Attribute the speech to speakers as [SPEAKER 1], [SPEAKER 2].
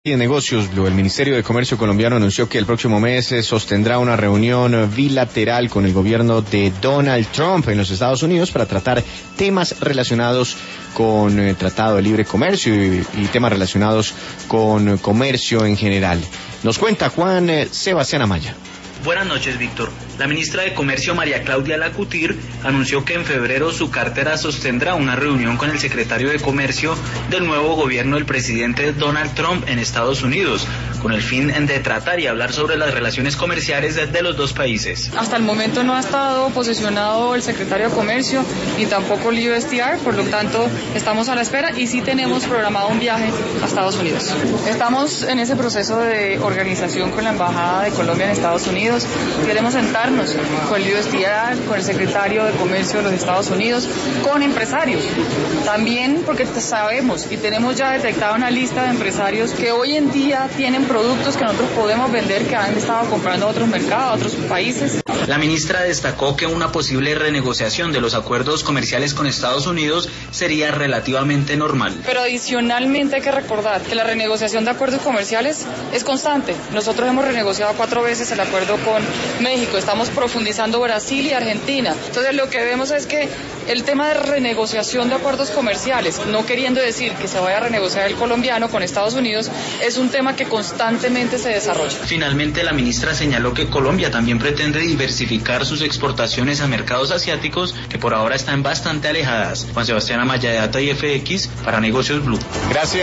[SPEAKER 1] Y de negocios, Blue, el Ministerio de Comercio colombiano anunció que el próximo mes sostendrá una reunión bilateral con el gobierno de Donald Trump en los Estados Unidos para tratar temas relacionados con el Tratado de Libre Comercio y temas relacionados con comercio en general. Nos cuenta Juan Sebastián Amaya.
[SPEAKER 2] Buenas noches, Víctor. La ministra de Comercio, María Claudia Lacutir, anunció que en febrero su cartera sostendrá una reunión con el secretario de Comercio del nuevo gobierno del presidente Donald Trump en Estados Unidos, con el fin de tratar y hablar sobre las relaciones comerciales de los dos países.
[SPEAKER 3] Hasta el momento no ha estado posicionado el secretario de Comercio ni tampoco el USTR, por lo tanto estamos a la espera y sí tenemos programado un viaje a Estados Unidos. Estamos en ese proceso de organización con la Embajada de Colombia en Estados Unidos. Queremos sentarnos con el USTR, con el secretario de Comercio de los Estados Unidos, con empresarios. También porque sabemos y tenemos ya detectada una lista de empresarios que hoy en día tienen productos que nosotros podemos vender que han estado comprando a otros mercados, a otros países.
[SPEAKER 2] La ministra destacó que una posible renegociación de los acuerdos comerciales con Estados Unidos sería relativamente normal.
[SPEAKER 3] Pero adicionalmente hay que recordar que la renegociación de acuerdos comerciales es constante. Nosotros hemos renegociado 4 veces el acuerdo con México, estamos profundizando Brasil y Argentina. Entonces lo que vemos es que el tema de renegociación de acuerdos comerciales, no queriendo decir que se vaya a renegociar el colombiano con Estados Unidos, es un tema que constantemente se desarrolla.
[SPEAKER 2] Finalmente, la ministra señaló que Colombia también pretende diversificar sus exportaciones a mercados asiáticos que por ahora están bastante alejadas. Juan Sebastián Amaya, de Data y FX, para Negocios Blue.
[SPEAKER 1] Gracias.